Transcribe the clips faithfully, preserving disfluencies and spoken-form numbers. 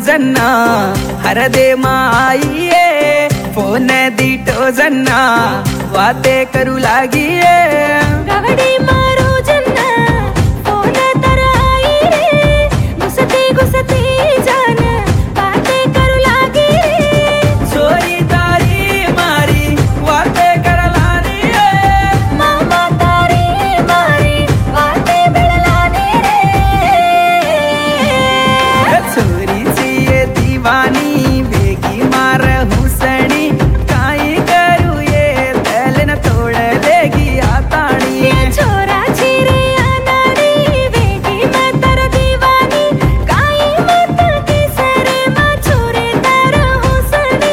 जन्ना हर दे माईए फोन दीटो जन्ना वाते करू लागिए गवडी मारो जन्ना फोन तर आई रे घुसती घुसती जान बातें करू लागी रे छोरी तारी मारी वाते कर लानी रे मामा तारी मारी बातें बिड़लानी रे छोरी ची ये दीवानी बेगी मार हुसणी काई करू ये तलन तोड़ देगी आताणी ये छोरा छिरे अनाड़ी वेगी मैं तर दीवानी काई मत किसरे मां छोरे तर हुसनी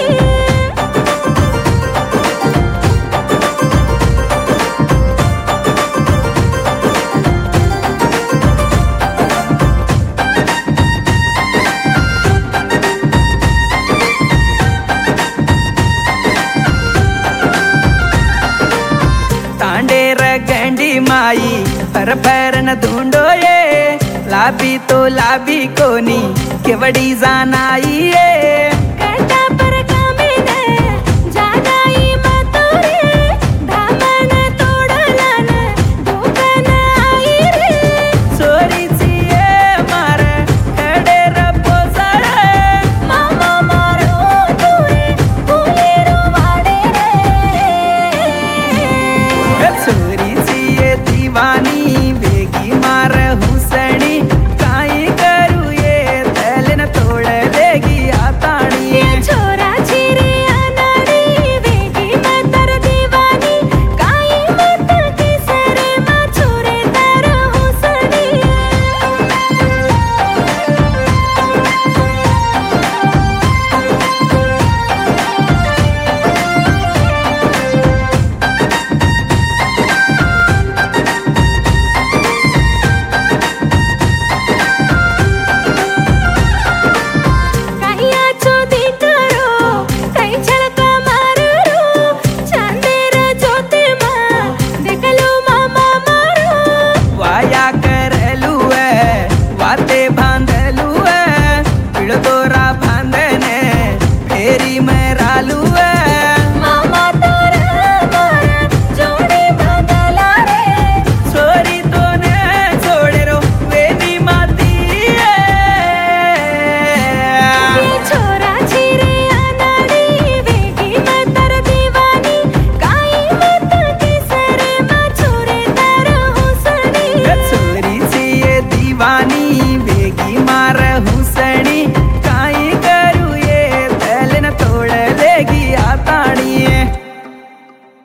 तांडे रगंडी माई पर पर न ढूंढो ये लाभी तो लाभी कोनी केवड़ी जानाई ये